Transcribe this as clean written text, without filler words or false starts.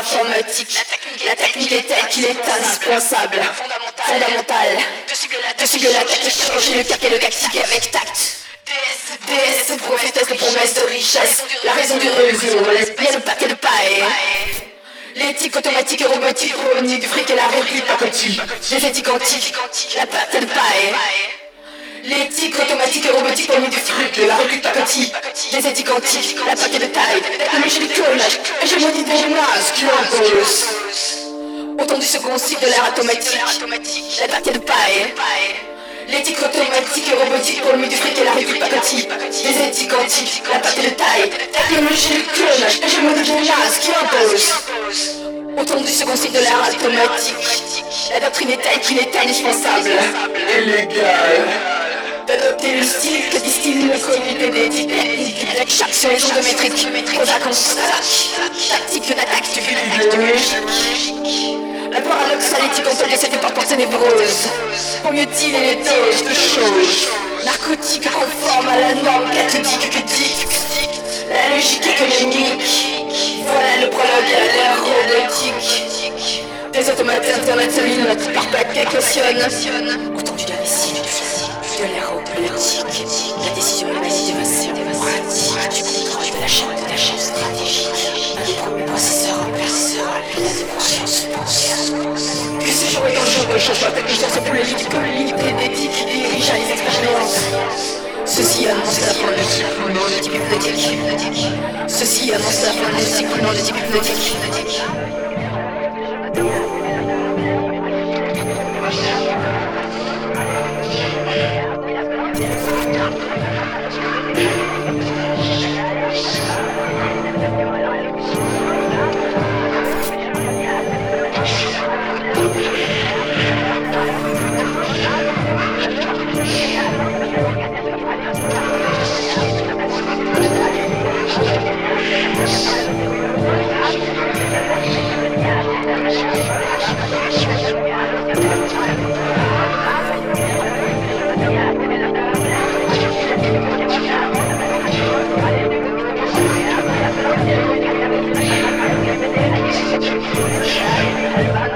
informatique. La technique est telle qu'il est indispensable, fondamental, de cibler l'attaque, de changer le cap et le tactique avec tact. DS, prophétesse de promesses de richesse, la raison du revenu, il y a le paquet de paille. L'éthique automatique et robotique provenue du fric et la réplique pacotille. Les éthiques antiques, la pâte de paille. L'éthique automatique et robotique provenue du fric et la réplique pacotille. Les éthiques antiques, la pâte de taille. Mais j'ai du clonage, et j'ai maudit des masques qui imposent. Autant du second cycle de l'ère automatique, la pâte de paille. L'éthique automatique et robotique provenue du fric et la réplique pacotille. Les éthiques antiques, la pâte de taille. Technologie du clonage, et j'ai maudit des masques qui imposent. Autant du second cycle de l'ère automatique, la doctrine est telle qu'il est indispensable et légal d'adopter le style que distille le comité d'éthique technique avec chaque sur les ondes de métrique, aux vacances tactique d'attaque du idéologique. La paradoxale éthique ontologique s'était par pensée névreuse pour mieux dealer les doses de choses narcotiques conformes à la norme cathodique que dicte la logique économique. Voilà le prologue à l'ère robotique. Des automates internet dominent par paquet cautionne. Autant du récit de l'ère robotique. La décision d'évasion pratique du contrôle de la chaîne stratégique. Un des premiers processeurs la conscience pense. Que ce jour est dangereux, change la technicien, c'est pour les lignes communauté d'éthique qui dirige les expériences. Ceci annonce la fin du cycle non de type hypnotique. Ceci annonce la fin du cycle non de type hypnotique. Thank you.